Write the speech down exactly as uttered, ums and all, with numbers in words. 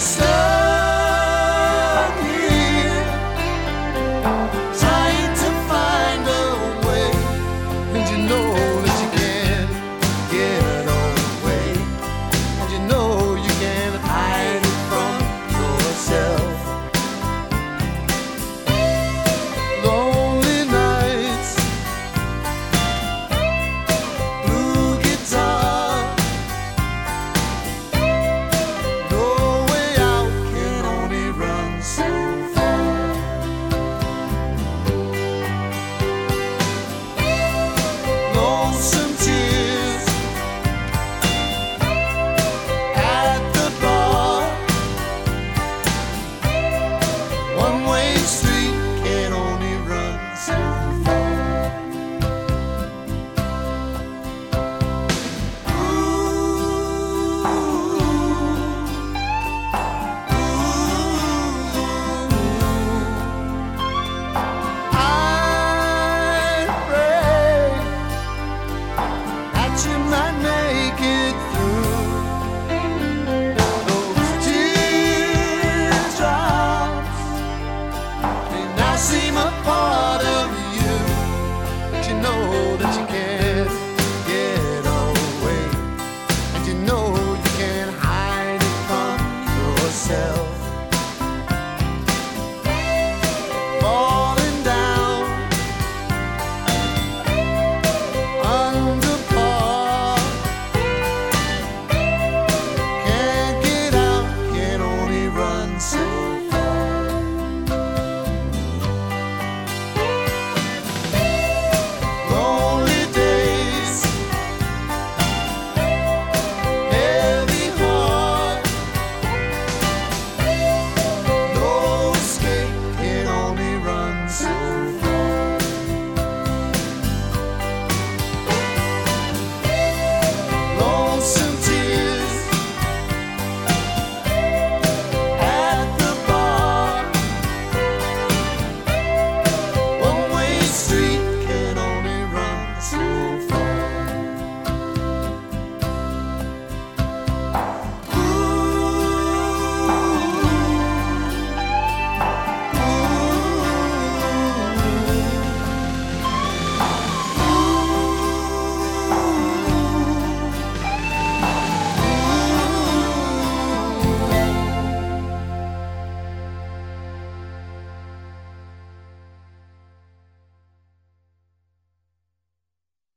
Stuck here, trying to find a way, and you know that you can't get away, and you know you can't hide it from yourself. Lonely nights, blue guitar, no way out, can only run so far. Lonesome tears at the bar, one-way street.